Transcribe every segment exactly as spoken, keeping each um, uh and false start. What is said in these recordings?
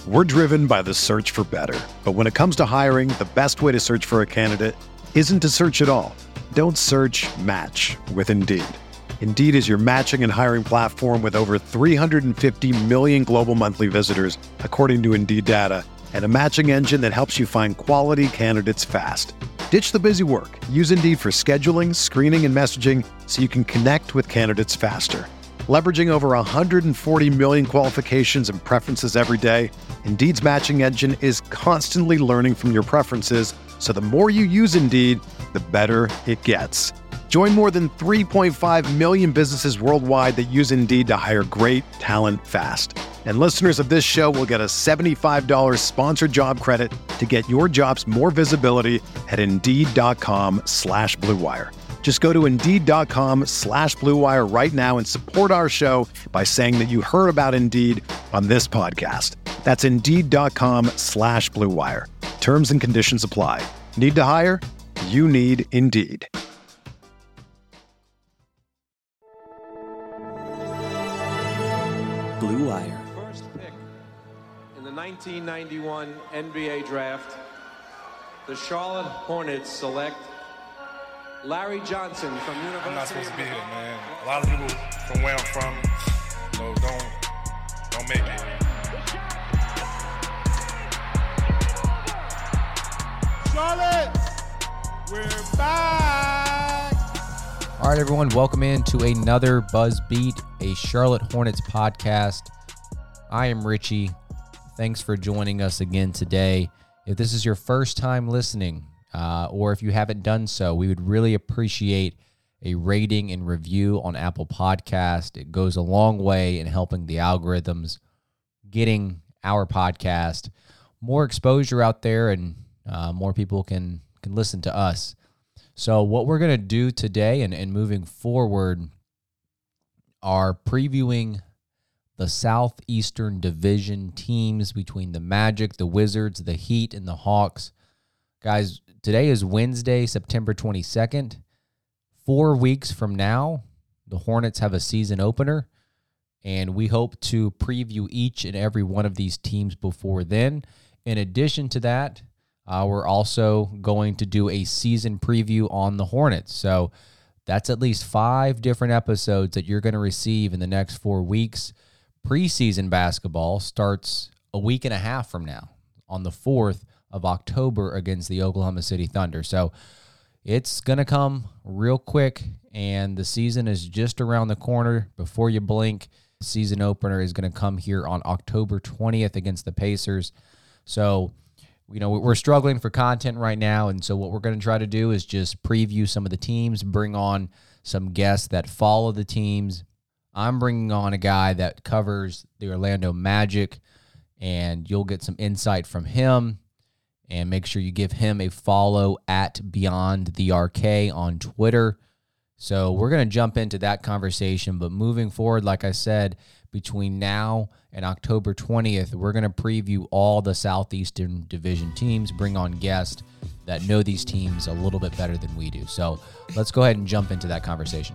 We're driven by the search for better. But when it comes to hiring, the best way to search for a candidate isn't to search at all. Don't search, match with Indeed. Indeed is your matching and hiring platform with over three hundred fifty million global monthly visitors, according to Indeed data, and a matching engine that helps you find quality candidates fast. Ditch the busy work. Use Indeed for scheduling, screening, and messaging so you can connect with candidates faster. Leveraging over one hundred forty million qualifications and preferences every day, Indeed's matching engine is constantly learning from your preferences, so the more you use Indeed, the better it gets. Join more than three point five million businesses worldwide that use Indeed to hire great talent fast. And listeners of this show will get a seventy-five dollars sponsored job credit to get your jobs more visibility at Indeed.com slash Blue Wire. Just go to Indeed.com slash Blue Wire right now and support our show by saying that you heard about Indeed on this podcast. That's Indeed.com slash Blue Wire. Terms and conditions apply. Need to hire? You need Indeed. Blue Wire. First pick in the nineteen ninety-one N B A draft, the Charlotte Hornets select Larry Johnson from University. I'm not supposed to be here, man. A lot of people from where I'm from, so don't don't make it. Charlotte, we're back. All right, everyone, welcome in to another Buzz Beat, a Charlotte Hornets podcast. I am Richie. Thanks for joining us again today. If this is your first time listening, uh, or if you haven't done so, we would really appreciate a rating and review on Apple Podcast. It goes a long way in helping the algorithms, getting our podcast more exposure out there, and uh, more people can, can listen to us. So what we're going to do today and, and moving forward are previewing the Southeastern Division teams between the Magic, the Wizards, the Heat, and the Hawks. Guys, today is Wednesday, September twenty-second. Four weeks from now, the Hornets have a season opener, and we hope to preview each and every one of these teams before then. In addition to that, Uh, we're also going to do a season preview on the Hornets. So that's at least five different episodes that you're going to receive in the next four weeks. Preseason basketball starts a week and a half from now on the fourth of October against the Oklahoma City Thunder. So it's going to come real quick, and the season is just around the corner. Before you blink, the season opener is going to come here on October twentieth against the Pacers. So you know, we're struggling for content right now, and so what we're going to try to do is just preview some of the teams, bring on some guests that follow the teams. I'm bringing on a guy that covers the Orlando Magic, and you'll get some insight from him, and make sure you give him a follow at Beyond the R K on Twitter. So we're going to jump into that conversation, but moving forward, like I said, between now and October twentieth, we're going to preview all the Southeastern Division teams, bring on guests that know these teams a little bit better than we do. So let's go ahead and jump into that conversation.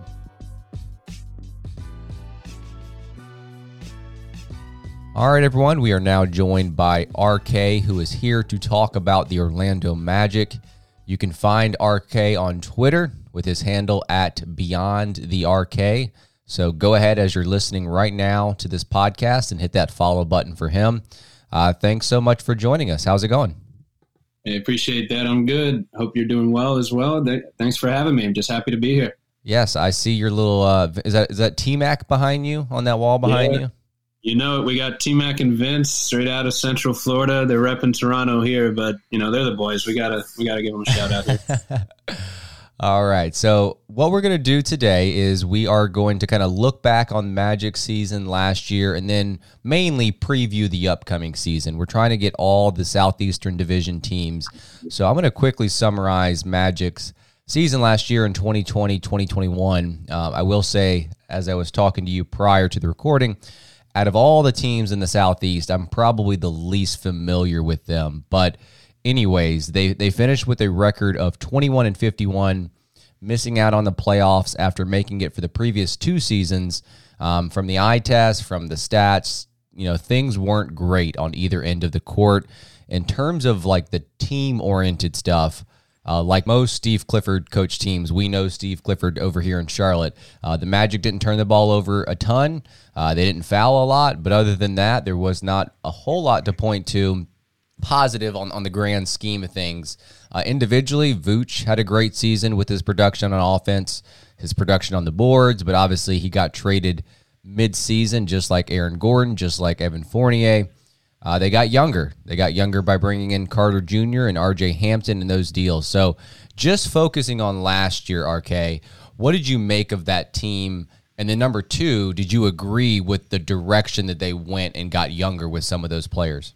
All right, everyone, we are now joined by R K, who is here to talk about the Orlando Magic. You can find R K on Twitter with his handle at Beyond the R K. So go ahead as you're listening right now to this podcast and hit that follow button for him. Uh, thanks so much for joining us. How's it going? I appreciate that. I'm good. Hope you're doing well as well. Thanks for having me. I'm just happy to be here. Yes, I see your little, uh, is that is that T-Mac behind you on that wall behind yeah. you? You know, we got T-Mac and Vince straight out of Central Florida. They're repping Toronto here, but, you know, they're the boys. We got to we gotta give them a shout out here. All right, so what we're going to do today is we are going to kind of look back on Magic season last year and then mainly preview the upcoming season. We're trying to get all the Southeastern Division teams. So I'm going to quickly summarize Magic's season last year in twenty twenty, twenty twenty-one. Uh, I will say, as I was talking to you prior to the recording, out of all the teams in the Southeast, I'm probably the least familiar with them. But anyways, they they finished with a record of twenty-one and fifty-one, missing out on the playoffs after making it for the previous two seasons. Um, from the eye test, from the stats, you know, things weren't great on either end of the court. In terms of like the team-oriented stuff, uh, like most Steve Clifford coach teams, we know Steve Clifford over here in Charlotte. Uh, the Magic didn't turn the ball over a ton. Uh, they didn't foul a lot, but other than that, there was not a whole lot to point to positive on, on the grand scheme of things. Uh, individually, Vooch had a great season with his production on offense, his production on the boards, but obviously he got traded mid-season, just like Aaron Gordon, just like Evan Fournier. Uh, they got younger. They got younger by bringing in Carter Junior and R J Hampton in those deals. So just focusing on last year, R K, what did you make of that team? And then number two, did you agree with the direction that they went and got younger with some of those players?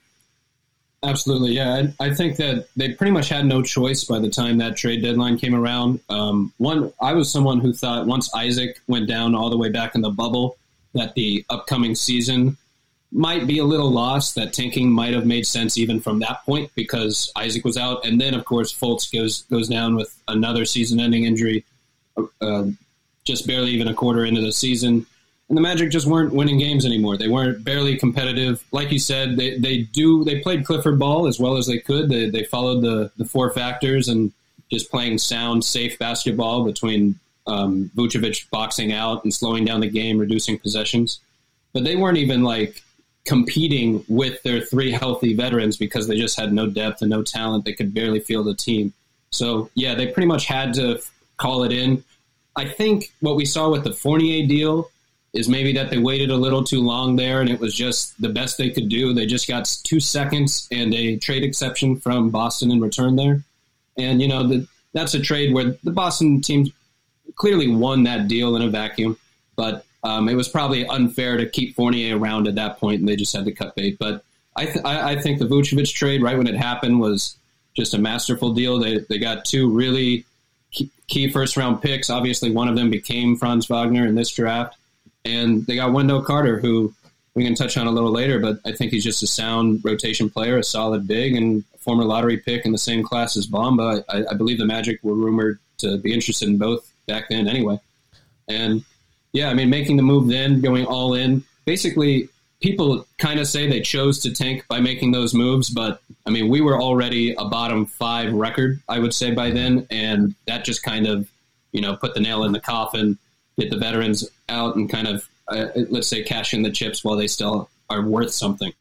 Absolutely, yeah. I, I think that they pretty much had no choice by the time that trade deadline came around. Um, one, I was someone who thought once Isaac went down all the way back in the bubble, that the upcoming season might be a little lost, that tanking might have made sense even from that point because Isaac was out. And then, of course, Fultz goes goes down with another season-ending injury, uh, just barely even a quarter into the season. And the Magic just weren't winning games anymore. They weren't barely competitive. Like you said, they they do they played Clifford ball as well as they could. They they followed the, the four factors and just playing sound, safe basketball between um, Vucevic boxing out and slowing down the game, reducing possessions. But they weren't even like competing with their three healthy veterans because they just had no depth and no talent. They could barely field a team. So, yeah, they pretty much had to call it in. I think what we saw with the Fournier deal is maybe that they waited a little too long there, and it was just the best they could do. They just got two seconds and a trade exception from Boston in return there. And, you know, the, that's a trade where the Boston team clearly won that deal in a vacuum, but Um, it was probably unfair to keep Fournier around at that point, and they just had to cut bait. But I, th- I think the Vucevic trade, right when it happened, was just a masterful deal. They they got two really key first-round picks. Obviously, one of them became Franz Wagner in this draft. And they got Wendell Carter, who we can touch on a little later, but I think he's just a sound rotation player, a solid big, and a former lottery pick in the same class as Bamba. I, I believe the Magic were rumored to be interested in both back then anyway. And yeah, I mean, making the move then, going all in. Basically, people kind of say they chose to tank by making those moves, but, I mean, we were already a bottom five record, I would say, by then, and that just kind of, you know, put the nail in the coffin, get the veterans out, and kind of, uh, let's say, cash in the chips while they still are worth something.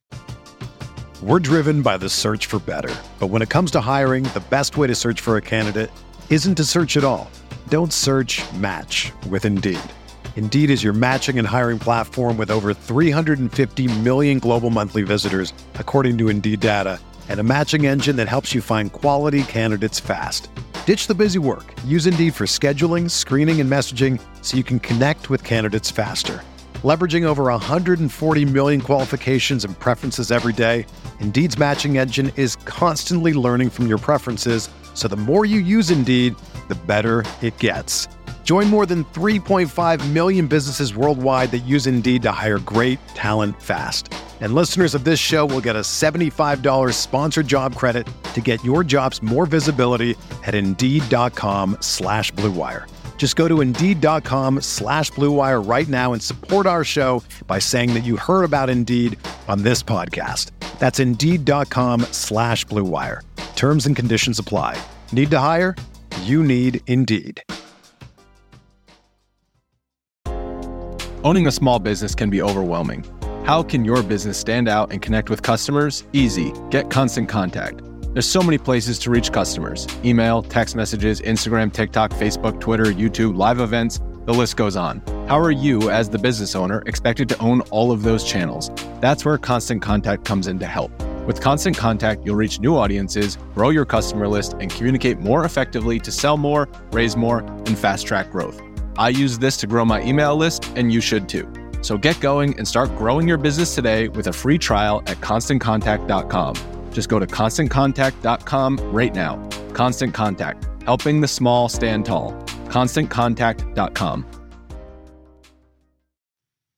We're driven by the search for better, but when it comes to hiring, the best way to search for a candidate isn't to search at all. Don't search, match with Indeed. Indeed is your matching and hiring platform with over three hundred fifty million global monthly visitors, according to Indeed data, and a matching engine that helps you find quality candidates fast. Ditch the busy work. Use Indeed for scheduling, screening, and messaging so you can connect with candidates faster. Leveraging over one hundred forty million qualifications and preferences every day, Indeed's matching engine is constantly learning from your preferences, so the more you use Indeed, the better it gets. Join more than three point five million businesses worldwide that use Indeed to hire great talent fast. And listeners of this show will get a seventy-five dollars sponsored job credit to get your jobs more visibility at Indeed.com slash Blue Wire. Just go to Indeed.com slash Blue Wire right now and support our show by saying that you heard about Indeed on this podcast. That's Indeed.com slash Blue Wire. Terms and conditions apply. Need to hire? You need Indeed. Owning a small business can be overwhelming. How can your business stand out and connect with customers? Easy. Get Constant Contact. There's so many places to reach customers. Email, text messages, Instagram, TikTok, Facebook, Twitter, YouTube, live events, the list goes on. How are you, as the business owner, expected to own all of those channels? That's where Constant Contact comes in to help. With Constant Contact, you'll reach new audiences, grow your customer list, and communicate more effectively to sell more, raise more, and fast-track growth. I use this to grow my email list, and you should too. So get going and start growing your business today with a free trial at constant contact dot com. Just go to constant contact dot com right now. Constant Contact, helping the small stand tall. constant contact dot com.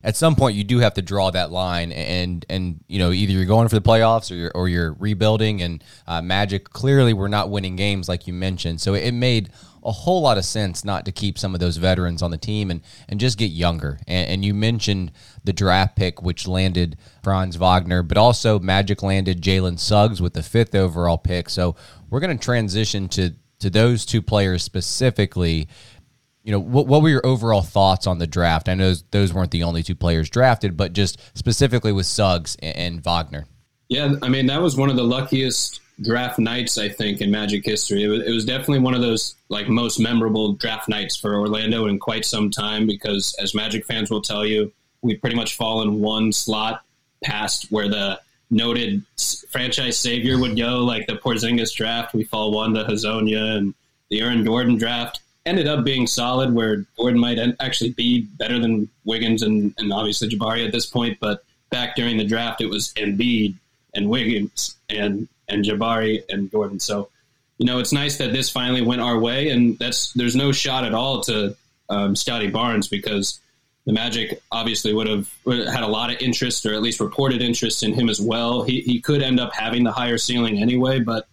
at some point you do have to draw that line, and and you know, either you're going for the playoffs or you're or you're rebuilding. And uh, Magic clearly were not winning games like you mentioned, so it made a whole lot of sense not to keep some of those veterans on the team and and just get younger. And, and you mentioned the draft pick, which landed Franz Wagner, but also Magic landed Jalen Suggs with the fifth overall pick. So we're going to transition to to those two players specifically. You know, what, what were your overall thoughts on the draft? I know those, those weren't the only two players drafted, but just specifically with Suggs and, and Wagner. Yeah, I mean, that was one of the luckiest draft nights, I think, in Magic history. It was, it was definitely one of those like most memorable draft nights for Orlando in quite some time, because as Magic fans will tell you, we've pretty much fallen one slot past where the noted franchise savior would go, like the Porzingis draft. We fall one to Hazonia, and the Aaron Gordon draft ended up being solid, where Gordon might actually be better than Wiggins and, and obviously Jabari at this point. But back during the draft, it was Embiid and Wiggins and and Jabari and Gordon. So, you know, it's nice that this finally went our way, and that's there's no shot at all to um, Scotty Barnes, because the Magic obviously would have had a lot of interest, or at least reported interest in him as well. He he could end up having the higher ceiling anyway, but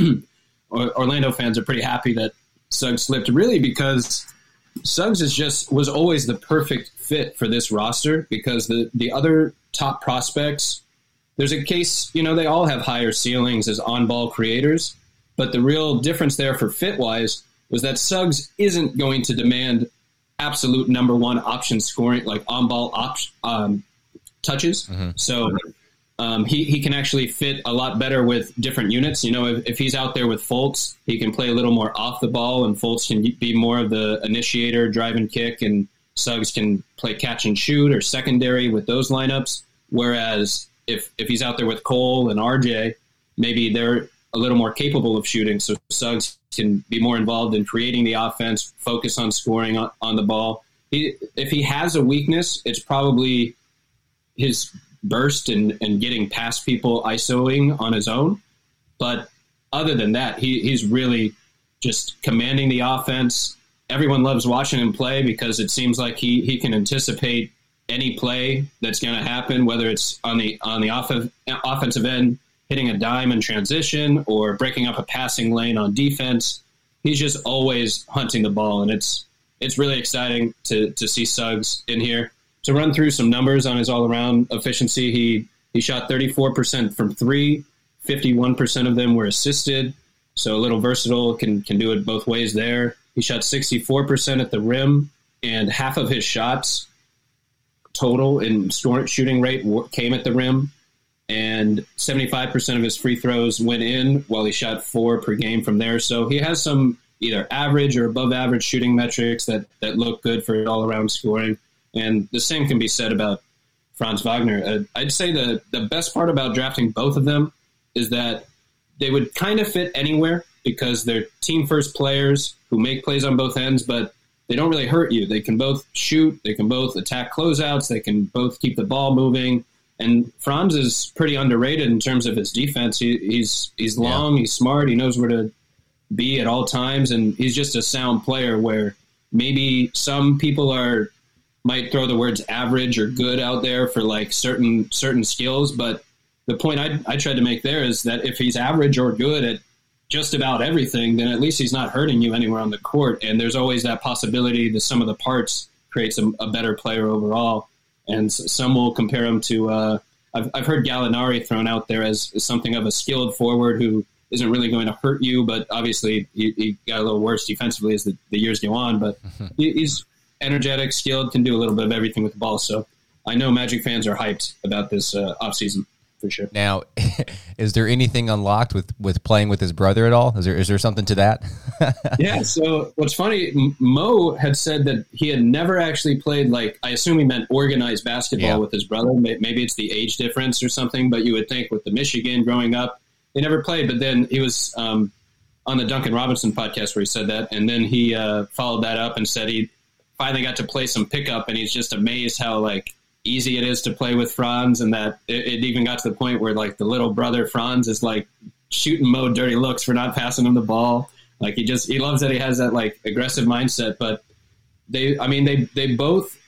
Orlando fans are pretty happy that Suggs slipped, really because Suggs is just was always the perfect fit for this roster, because the, the other top prospects, there's a case, you know, they all have higher ceilings as on-ball creators, but the real difference there for fit-wise was that Suggs isn't going to demand absolute number one option scoring, like on-ball op- um, touches. Mm-hmm. So um, he, he can actually fit a lot better with different units. You know, if, if he's out there with Fultz, he can play a little more off the ball, and Fultz can be more of the initiator, drive and kick, and Suggs can play catch and shoot or secondary with those lineups. Whereas if, if he's out there with Cole and R J, maybe they're a little more capable of shooting, so Suggs can be more involved in creating the offense, focus on scoring on, on the ball. He, if he has a weakness, it's probably his burst and, and getting past people, ISOing on his own. But other than that, he, he's really just commanding the offense. Everyone loves watching him play because it seems like he, he can anticipate any play that's going to happen, whether it's on the on the off- offensive end, hitting a dime in transition or breaking up a passing lane on defense. He's just always hunting the ball, and it's it's really exciting to to see Suggs in here. To run through some numbers on his all-around efficiency, he he shot thirty-four percent from three, fifty-one percent of them were assisted, so a little versatile, can can do it both ways there. He shot sixty-four percent at the rim, and half of his shots total in shooting rate came at the rim, and seventy-five percent of his free throws went in, while he shot four per game from there. So he has some either average or above average shooting metrics that, that look good for all-around scoring. And the same can be said about Franz Wagner. Uh, I'd say the, the best part about drafting both of them is that they would kind of fit anywhere, because they're team-first players who make plays on both ends, but they don't really hurt you. They can both shoot, they can both attack closeouts, they can both keep the ball moving. And Franz is pretty underrated in terms of his defense. He, he's he's long, yeah. He's smart, he knows where to be at all times, and he's just a sound player where maybe some people are might throw the words average or good out there for like certain certain skills, but the point I, I tried to make there is that if he's average or good at just about everything, then at least he's not hurting you anywhere on the court, and there's always that possibility that some of the parts creates a, a better player overall. And some will compare him to, uh, I've, I've heard Gallinari thrown out there as, as something of a skilled forward who isn't really going to hurt you, but obviously he, he got a little worse defensively as the, the years go on. But he, he's energetic, skilled, can do a little bit of everything with the ball. So I know Magic fans are hyped about this uh, offseason for sure. Now, is there anything unlocked with, with playing with his brother at all? Is there is there something to that? Yeah, so what's funny, Mo had said that he had never actually played, like, I assume he meant organized basketball yeah. with his brother. Maybe it's the age difference or something, but you would think with the Michigan growing up, they never played. But then he was um, on the Duncan Robinson podcast where he said that, and then he uh, followed that up and said he finally got to play some pickup, and he's just amazed how, like, easy it is to play with Franz, and that it, it even got to the point where, like, the little brother Franz is, like, shooting Mo dirty looks for not passing him the ball. Like, he just, he loves that he has that, like, aggressive mindset. But they, I mean, they, they both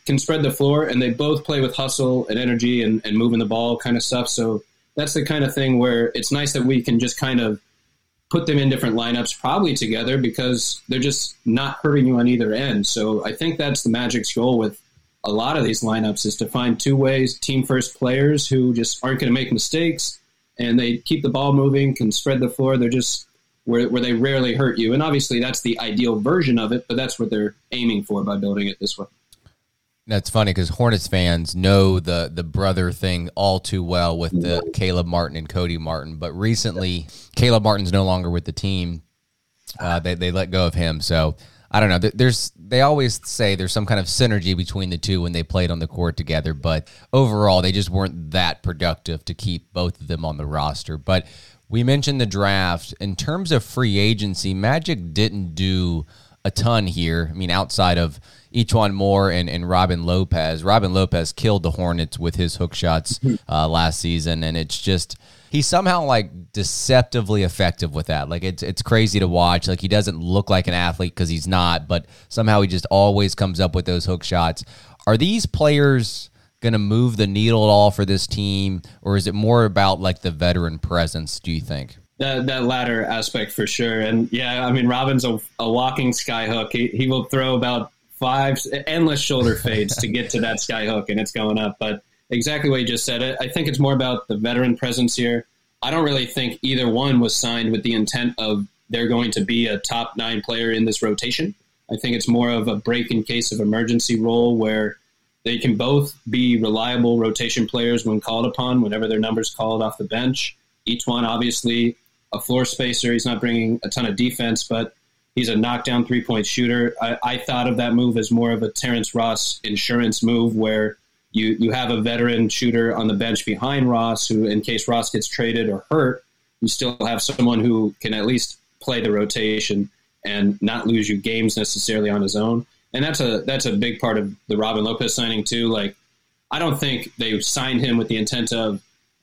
can spread the floor, and they both play with hustle and energy and, and moving the ball kind of stuff. So that's the kind of thing where it's nice that we can just kind of put them in different lineups, probably together, because they're just not hurting you on either end. So I think that's the Magic's goal with a lot of these lineups, is to find two ways, team first players who just aren't going to make mistakes, and they keep the ball moving, can spread the floor. They're just where, where they rarely hurt you. And obviously that's the ideal version of it, but that's what they're aiming for by building it this way. That's funny because Hornets fans know the the brother thing all too well with the Caleb Martin and Cody Martin. But recently, Caleb Martin's no longer with the team. Uh, they they let go of him. So I don't know. There's they always say there's some kind of synergy between the two when they played on the court together. But overall, they just weren't that productive to keep both of them on the roster. But we mentioned the draft. In terms of free agency, Magic didn't do a ton here. I mean, outside of E'Twaun Moore and, and Robin Lopez. Robin Lopez killed the Hornets with his hook shots uh, last season, and it's just he's somehow like deceptively effective with that. Like it's it's crazy to watch. Like he doesn't look like an athlete because he's not, but somehow he just always comes up with those hook shots. Are these players going to move the needle at all for this team, or is it more about like the veteran presence, do you think? That, that latter aspect for sure. And yeah, I mean, Robin's a, a walking sky hook. He, he will throw about five endless shoulder fades to get to that sky hook, and it's going up. But exactly what you just said, I think it's more about the veteran presence here. I don't really think either one was signed with the intent of they're going to be a top nine player in this rotation. I think it's more of a break in case of emergency role where they can both be reliable rotation players when called upon, whenever their number's called off the bench. E'Twaun, obviously, a floor spacer. He's not bringing a ton of defense, but he's a knockdown three-point shooter. I, I thought of that move as more of a Terrence Ross insurance move where you, you have a veteran shooter on the bench behind Ross who, in case Ross gets traded or hurt, you still have someone who can at least play the rotation and not lose you games necessarily on his own. And that's a that's a big part of the Robin Lopez signing too. Like, I don't think they signed him with the intent of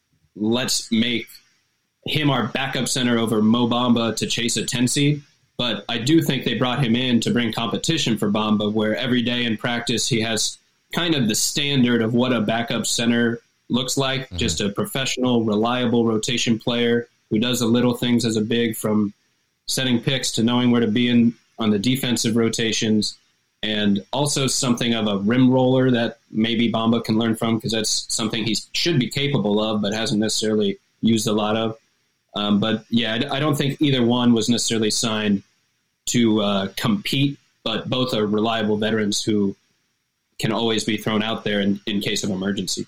let's make him our backup center over Mo Bamba to chase a ten seed. But I do think they brought him in to bring competition for Bamba, where every day in practice he has kind of the standard of what a backup center looks like, mm-hmm. just a professional, reliable rotation player who does the little things as a big, from setting picks to knowing where to be in on the defensive rotations, and also something of a rim roller that maybe Bamba can learn from, because that's something he should be capable of but hasn't necessarily used a lot of. Um, but, yeah, I, I don't think either one was necessarily signed to uh, compete, but both are reliable veterans who can always be thrown out there in, in case of emergency.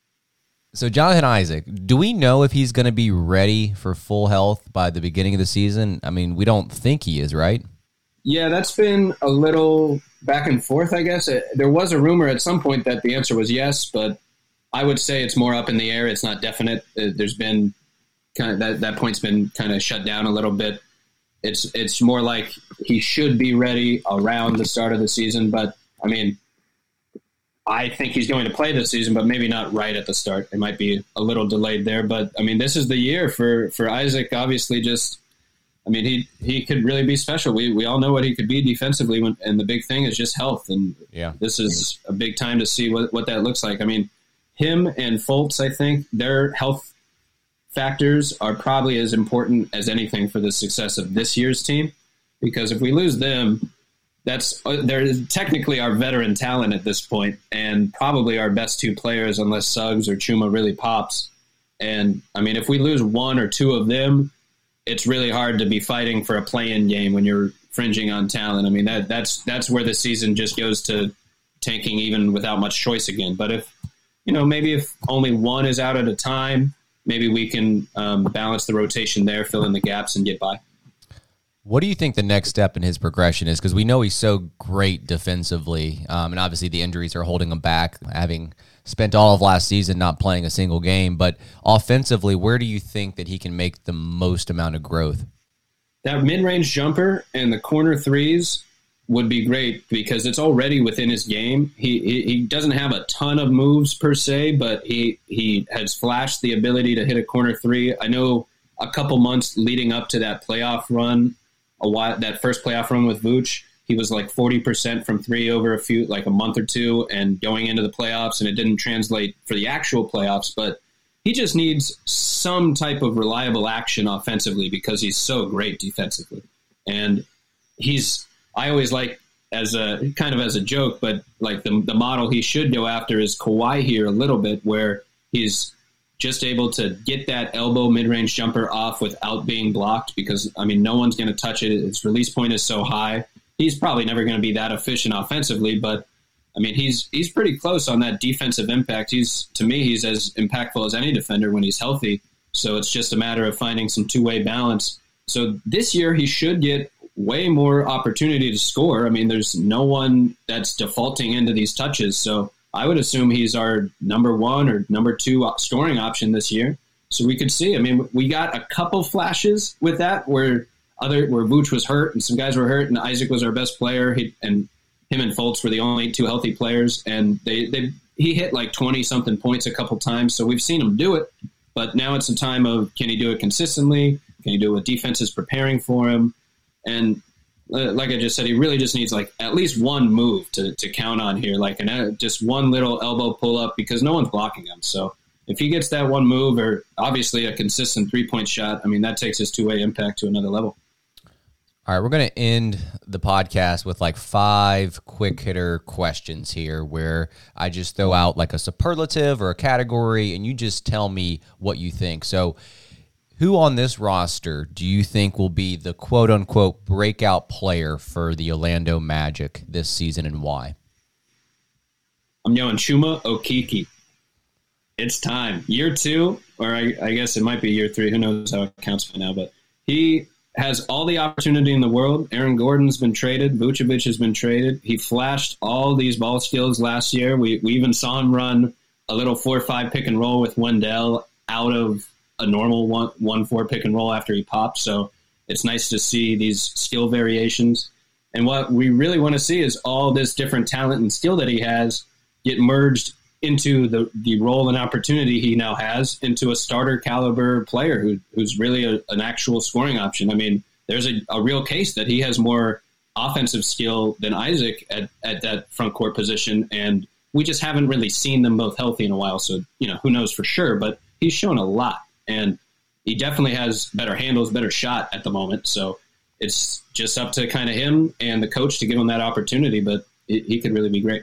So Jonathan Isaac, do we know if he's going to be ready for full health by the beginning of the season? I mean, we don't think he is, right? Yeah, that's been a little back and forth, I guess. It, there was a rumor at some point that the answer was yes, but I would say it's more up in the air. It's not definite. There's been kind of that, that point's been kind of shut down a little bit. It's it's more like he should be ready around the start of the season, but I mean, I think he's going to play this season, but maybe not right at the start. It might be a little delayed there, but I mean, this is the year for, for Isaac. Obviously, just I mean, he he could really be special. We we all know what he could be defensively, when, and the big thing is just health. And yeah, this is a big time to see what what that looks like. I mean, him and Fultz, I think their health factors are probably as important as anything for the success of this year's team, because if we lose them, that's they're technically our veteran talent at this point, and probably our best two players, unless Suggs or Chuma really pops. And I mean, if we lose one or two of them, it's really hard to be fighting for a play-in game when you're fringing on talent. I mean, that that's that's where the season just goes to tanking, even without much choice again. But if you know, maybe if only one is out at a time, maybe we can um, balance the rotation there, fill in the gaps, and get by. What do you think the next step in his progression is? Because we know he's so great defensively, um, and obviously the injuries are holding him back, having spent all of last season not playing a single game. But offensively, where do you think that he can make the most amount of growth? That mid-range jumper and the corner threes would be great, because it's already within his game. He, he he doesn't have a ton of moves per se, but he he has flashed the ability to hit a corner three. I know a couple months leading up to that playoff run, a while, that first playoff run with Vooch, he was like forty percent from three over a few, like a month or two, and going into the playoffs, and it didn't translate for the actual playoffs. But he just needs some type of reliable action offensively because he's so great defensively. And he's, I always like, as a kind of as a joke, but like the the model he should go after is Kawhi here a little bit, where he's just able to get that elbow mid-range jumper off without being blocked because, I mean, no one's going to touch it. Its release point is so high. He's probably never going to be that efficient offensively, but I mean, he's he's pretty close on that defensive impact. He's, to me, he's as impactful as any defender when he's healthy. So it's just a matter of finding some two-way balance. So this year he should get way more opportunity to score. I mean, there's no one that's defaulting into these touches. So I would assume he's our number one or number two scoring option this year. So we could see. I mean, we got a couple flashes with that where other where Vooch was hurt and some guys were hurt and Isaac was our best player. He, and him and Fultz were the only two healthy players. And they, they he hit like twenty-something points a couple times. So we've seen him do it. But now it's a time of, can he do it consistently? Can he do it with defenses preparing for him? And uh, like I just said, he really just needs like at least one move to, to count on here, like an, uh, just one little elbow pull up because no one's blocking him. So if he gets that one move or obviously a consistent three-point shot, I mean, that takes his two-way impact to another level. All right, we're going to end the podcast with like five quick hitter questions here where I just throw out like a superlative or a category and you just tell me what you think. So who on this roster do you think will be the quote-unquote breakout player for the Orlando Magic this season and why? I'm going Chuma Okeke. It's time. Year two, or I, I guess it might be year three. Who knows how it counts by now, but he has all the opportunity in the world. Aaron Gordon's been traded. Vucevic has been traded. He flashed all these ball skills last year. We, we even saw him run a little four five pick and roll with Wendell out of a normal one, one four pick and roll after he popped. So it's nice to see these skill variations. And what we really want to see is all this different talent and skill that he has get merged into the, the role and opportunity he now has into a starter caliber player who who's really a, an actual scoring option. I mean, there's a, a real case that he has more offensive skill than Isaac at, at that front court position. And we just haven't really seen them both healthy in a while. So, you know, who knows for sure, but he's shown a lot. And he definitely has better handles, better shot at the moment. So it's just up to kind of him and the coach to give him that opportunity, but it, he could really be great.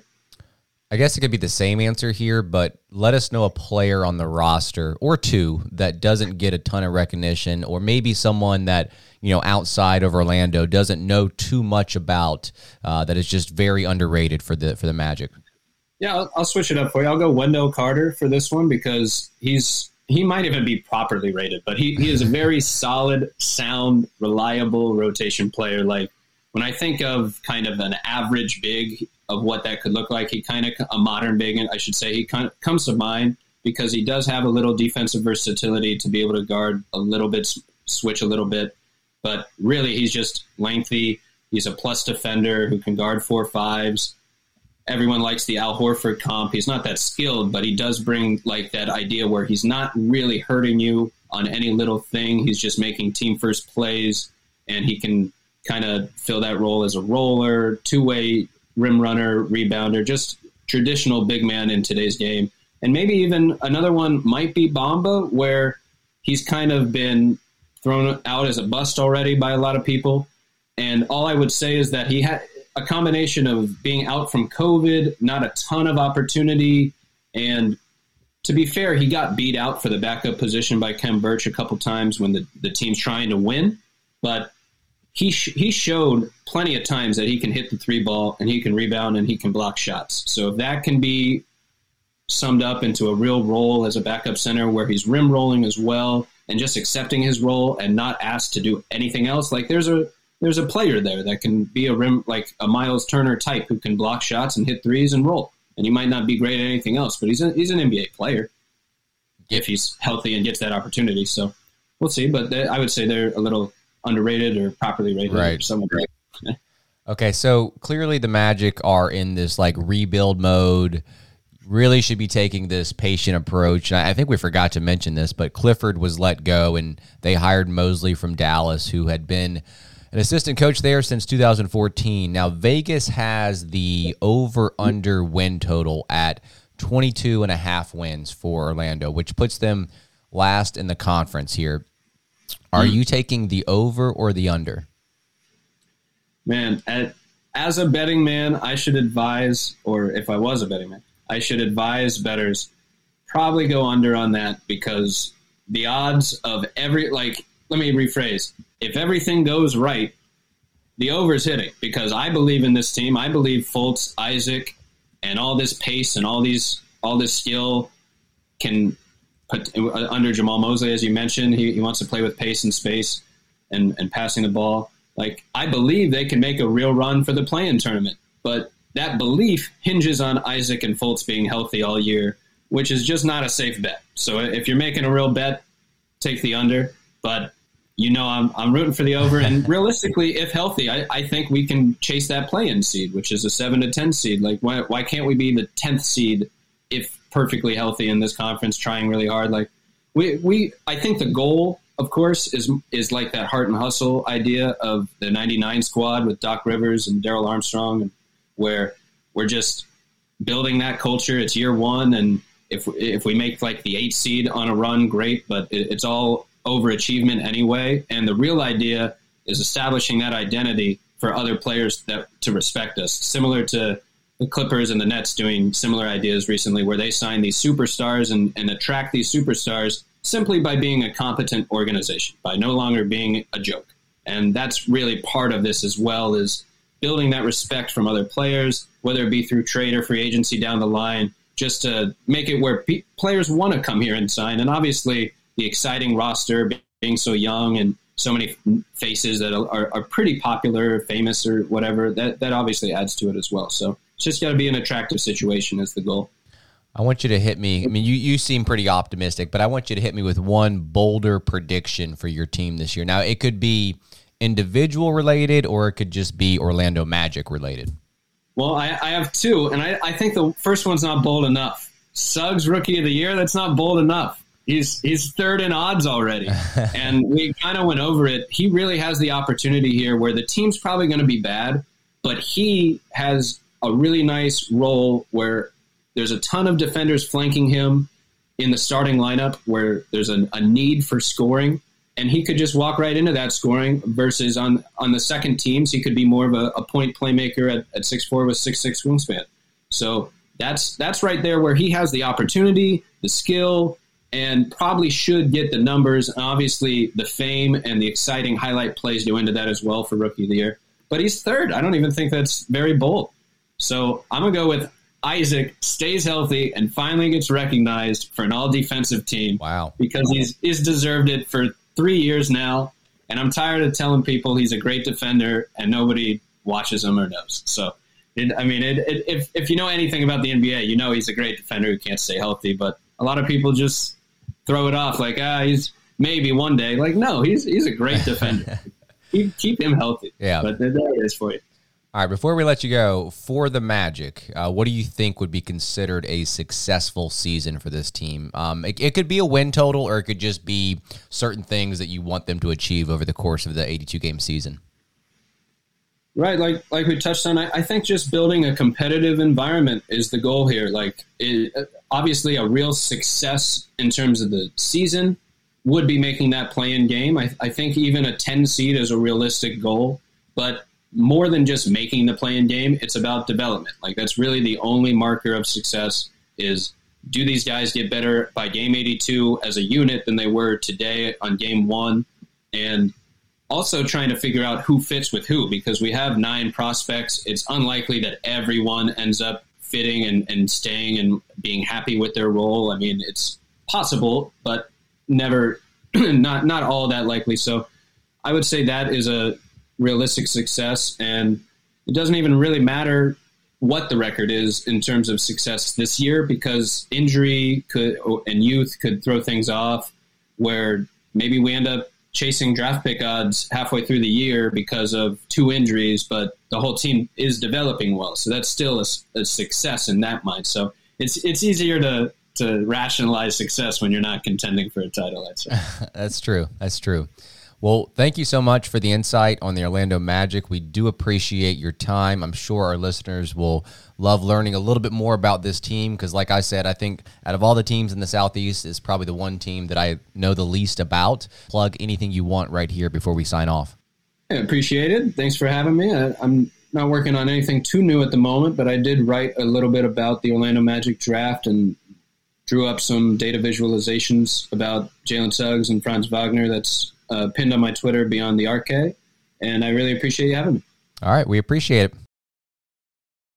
I guess it could be the same answer here, but let us know a player on the roster or two that doesn't get a ton of recognition, or maybe someone that, you know, outside of Orlando doesn't know too much about, uh, that is just very underrated for the for the Magic. Yeah, I'll, I'll switch it up for you. I'll go Wendell Carter for this one because he's he might even be properly rated, but he, he is a very solid, sound, reliable rotation player. Like when I think of kind of an average big of what that could look like, he kind of a modern big, I should say, he kind of comes to mind because he does have a little defensive versatility to be able to guard a little bit, switch a little bit, but really he's just lengthy. He's a plus defender who can guard four fives. Everyone likes the Al Horford comp. He's not that skilled, but he does bring like that idea where he's not really hurting you on any little thing. He's just making team first plays, and he can kind of fill that role as a roller, two-way rim runner, rebounder, just traditional big man in today's game. And maybe even another one might be Bamba, where he's kind of been thrown out as a bust already by a lot of people. And all I would say is that he had a combination of being out from COVID, not a ton of opportunity, and to be fair, he got beat out for the backup position by Khem Birch a couple times when the, the team's trying to win. But he sh- he showed plenty of times that he can hit the three ball and he can rebound and he can block shots. So if that can be summed up into a real role as a backup center where he's rim rolling as well and just accepting his role and not asked to do anything else, like there's a there's a player there that can be a rim, like a Miles Turner type who can block shots and hit threes and roll. And he might not be great at anything else, but he's a, he's an N B A player if he's healthy and gets that opportunity. So we'll see. But they, I would say they're a little underrated or properly rated. Right. Or someone. Okay, so clearly the Magic are in this like rebuild mode. Really should be taking this patient approach. And I think we forgot to mention this, but Clifford was let go, and they hired Mosley from Dallas, who had been An assistant coach there since two thousand fourteen. Now, Vegas has the over-under win total at twenty-two and a half wins for Orlando, which puts them last in the conference here. Are you taking the over or the under? Man, at, as a betting man, I should advise, or if I was a betting man, I should advise bettors probably go under on that, because the odds of every, like, let me rephrase. If everything goes right, the over's hitting, because I believe in this team. I believe Fultz, Isaac, and all this pace and all these all this skill can put under Jamal Mosley, as you mentioned. He, he wants to play with pace and space and, and passing the ball. Like, I believe they can make a real run for the play-in tournament, but that belief hinges on Isaac and Fultz being healthy all year, which is just not a safe bet. So if you're making a real bet, take the under. But you know, I'm I'm rooting for the over. And realistically, if healthy, I, I think we can chase that play-in seed, which is a seven to ten seed. Like, why why can't we be the tenth seed if perfectly healthy in this conference, trying really hard? Like, we we I think the goal, of course, is is like that heart and hustle idea of the ninety-nine squad with Doc Rivers and Darrell Armstrong, and where we're just building that culture. It's year one, and if if we make like the eighth seed on a run, great. But it, it's all overachievement anyway. And the real idea is establishing that identity for other players that to respect us, similar to the Clippers and the Nets doing similar ideas recently, where they sign these superstars and, and attract these superstars simply by being a competent organization, by no longer being a joke. And that's really part of this as well, is building that respect from other players, whether it be through trade or free agency down the line, just to make it where pe- players want to come here and sign. And obviously the exciting roster being so young and so many faces that are, are pretty popular, famous, or whatever, that, that obviously adds to it as well. So it's just got to be an attractive situation is the goal. I want you to hit me. I mean, you, you seem pretty optimistic, but I want you to hit me with one bolder prediction for your team this year. Now, it could be individual related, or it could just be Orlando Magic related. Well, I, I have two, and I, I think the first one's not bold enough. Suggs, Rookie of the Year, that's not bold enough. He's he's third in odds already, and we kind of went over it. He really has the opportunity here where the team's probably going to be bad, but he has a really nice role where there's a ton of defenders flanking him in the starting lineup where there's a, a need for scoring, and he could just walk right into that scoring versus on, on the second teams, he could be more of a, a point playmaker at, at six four with six six wingspan. So that's that's right there where he has the opportunity, the skill, and probably should get the numbers. And obviously, the fame and the exciting highlight plays go into that as well for Rookie of the Year. But he's third. I don't even think that's very bold. So I'm going to go with Isaac stays healthy and finally gets recognized for an all-defensive team. Wow. Because he's, he's deserved it for three years now. And I'm tired of telling people he's a great defender and nobody watches him or knows. So, it, I mean, it, it, if, if you know anything about the N B A, you know he's a great defender who can't stay healthy. But a lot of people just throw it off like, ah, he's maybe one day. Like, no, he's he's a great defender. keep, keep him healthy. Yeah. But there it is for you. All right, before we let you go, for the Magic, uh, what do you think would be considered a successful season for this team? Um, it, it could be a win total, or it could just be certain things that you want them to achieve over the course of the eighty-two game season. Right, like like we touched on, I, I think just building a competitive environment is the goal here. Like, it, obviously, a real success in terms of the season would be making that play-in game. I, I think even a ten seed is a realistic goal, but more than just making the play-in game, it's about development. Like, that's really the only marker of success is, do these guys get better by game eighty-two as a unit than they were today on game one? And also trying to figure out who fits with who, because we have nine prospects. It's unlikely that everyone ends up fitting and, and staying and being happy with their role. I mean, it's possible, but never, not not all that likely. So I would say that is a realistic success, and it doesn't even really matter what the record is in terms of success this year, because injury could and youth could throw things off, where maybe we end up chasing draft pick odds halfway through the year because of two injuries, but the whole team is developing well. So that's still a, a success in that mind. So it's it's easier to, to rationalize success when you're not contending for a title, I'd say. That's true. That's true. Well, thank you so much for the insight on the Orlando Magic. We do appreciate your time. I'm sure our listeners will love learning a little bit more about this team because, like I said, I think out of all the teams in the Southeast, it's probably the one team that I know the least about. Plug anything you want right here before we sign off. I appreciate it. Thanks for having me. I, I'm not working on anything too new at the moment, but I did write a little bit about the Orlando Magic draft and drew up some data visualizations about Jalen Suggs and Franz Wagner that's uh, pinned on my Twitter, Beyond the Arc. And I really appreciate you having me. All right. We appreciate it.